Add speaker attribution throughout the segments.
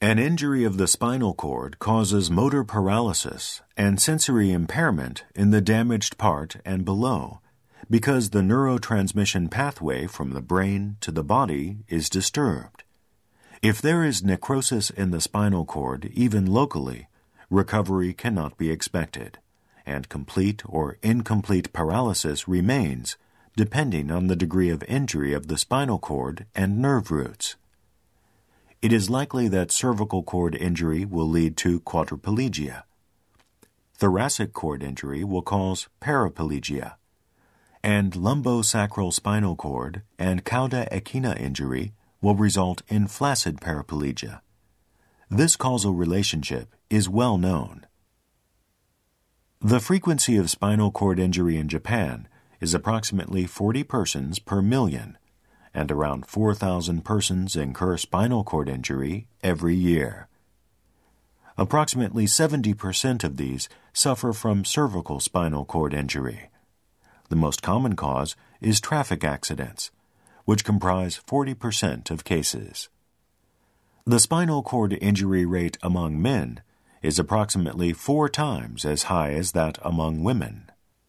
Speaker 1: An injury of the spinal cord causes motor paralysis and sensory impairment in the damaged part and below, because the neurotransmission pathway from the brain to the body is disturbed. If there is necrosis in the spinal cord, even locally, recovery cannot be expected, and complete or incomplete paralysis remains, depending on the degree of injury of the spinal cord and nerve roots. It is likely that cervical cord injury will lead to quadriplegia. Thoracic cord injury will cause paraplegia, and lumbosacral spinal cord and cauda equina injury will result in flaccid paraplegia. This causal relationship is well known. The frequency of spinal cord injury in Japan is approximately 40 persons per million, and around 4,000 persons incur spinal cord injury every year. Approximately 70% of these suffer from cervical spinal cord injury. The most common cause is traffic accidents, which comprise 40% of cases. The spinal cord injury rate among men is approximately 4 times as high as that among women.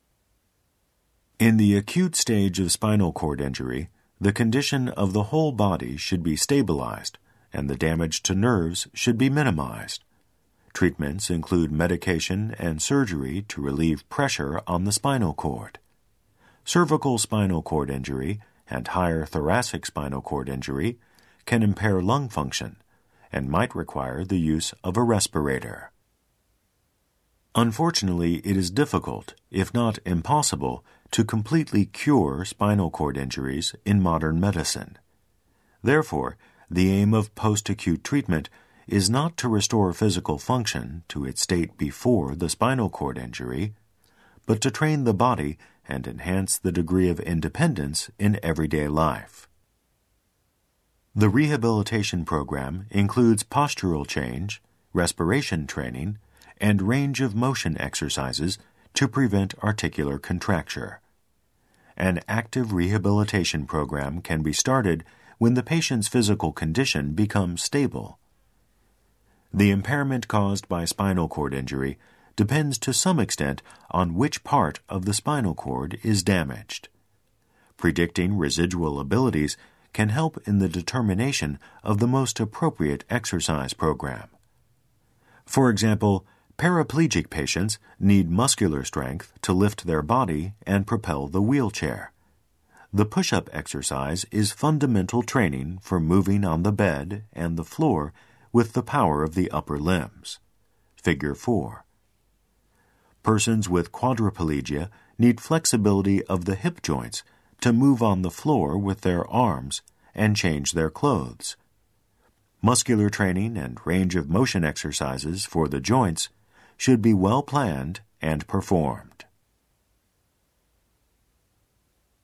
Speaker 1: In the acute stage of spinal cord injury, the condition of the whole body should be stabilized, and the damage to nerves should be minimized. Treatments include medication and surgery to relieve pressure on the spinal cord. Cervical spinal cord injury and higher thoracic spinal cord injury can impair lung function and might require the use of a respirator. Unfortunately, it is difficult, if not impossible, to completely cure spinal cord injuries in modern medicine. Therefore, the aim of post-acute treatment is not to restore physical function to its state before the spinal cord injury, but to train the body and enhance the degree of independence in everyday life. The rehabilitation program includes postural change, respiration training, and range of motion exercises to prevent articular contracture. An active rehabilitation program can be started when the patient's physical condition becomes stable. The impairment caused by spinal cord injury depends to some extent on which part of the spinal cord is damaged. Predicting residual abilities can help in the determination of the most appropriate exercise program. For example, paraplegic patients need muscular strength to lift their body and propel the wheelchair. The push-up exercise is fundamental training for moving on the bed and the floor with the power of the upper limbs. Figure 4. Persons with quadriplegia need flexibility of the hip joints to move on the floor with their arms and change their clothes. Muscular training and range of motion exercises for the joints should be well planned and performed.